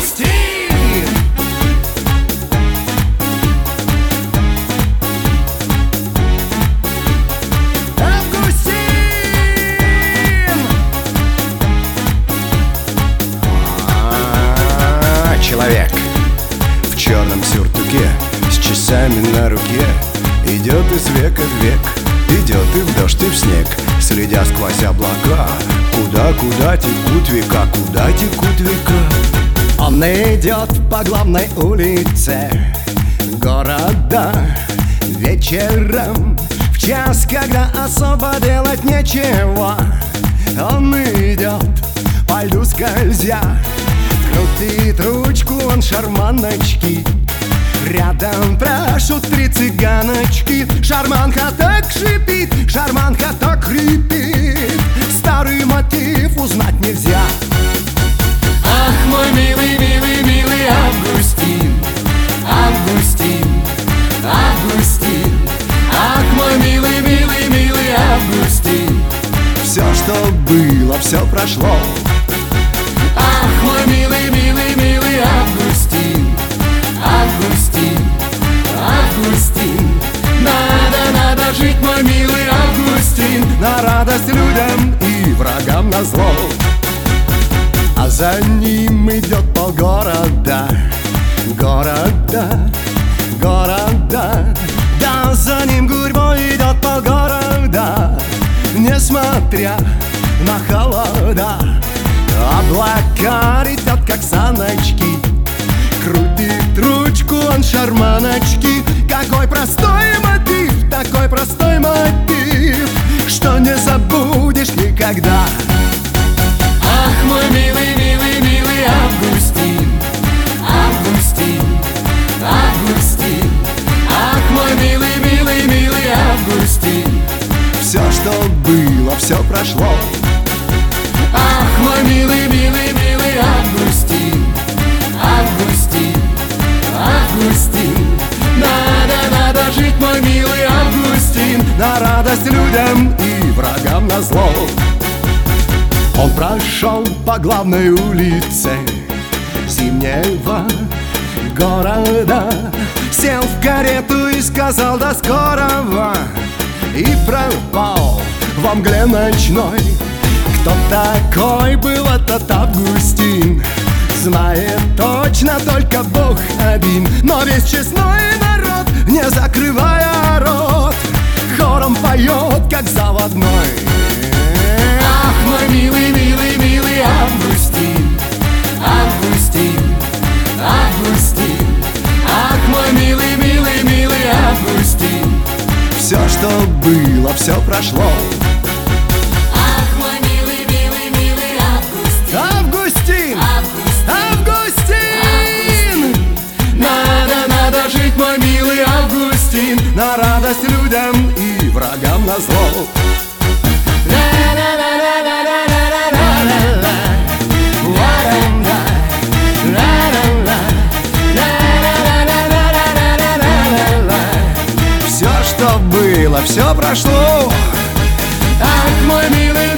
Августин! Человек в черном сюртуке с часами на руке идет из века в век, идет и в дождь, и в снег, следя сквозь облака. Куда текут века, куда текут века. Он идет по главной улице города вечером, в час, когда особо делать нечего. Он идет по льду скользя, крутит ручку он шарманочки. Рядом пляшут три цыганочки. Шарманка так шипит, шарманка так хрипит. Старый мотив узнать нельзя. Ах, мой милый, милый, милый Августин, Августин, Августин. Ах, мой милый, милый, милый Августин. Все, что было, все прошло. Ах, мой милый, милый, милый Августин, Августин, Августин. Надо жить, мой милый Августин, На радость людям и врагам назло. А за ним идет полгорода, города, города. Да, за ним гурьбой идет полгорода, несмотря на холода. Облака летят, как саночки, крутит ручку он шарманочки. Какой простой мотив, такой простой мотив, что не забудешь никогда. ах, мой милый, милый, милый Августин, Августин, Августин. Ах, мой милый, милый, милый Августин. Все, что было, все прошло. Ах, мой милый, милый, милый Августин, Августин, Августин. Надо жить, мой милый Августин, На радость людям и врагам назло. Он прошел по главной улице зимнего города, сел в карету и сказал до скорого, и пропал во мгле ночной. Кто такой был этот Августин, знает точно только Бог один. Но весь честной народ, не закрывая рот, хором поет, как заводной. ах, мой милый, милый, милый Августин, Августин, Августин. Ах, мой милый, милый, милый Августин. Все, что было, все прошло. Ах, мой милый, милый, милый Августин, Августин! Августин. Августин! Надо жить, мой милый Августин, На радость людям и врагам назло. Все, что было, все прошло. ах, мой милый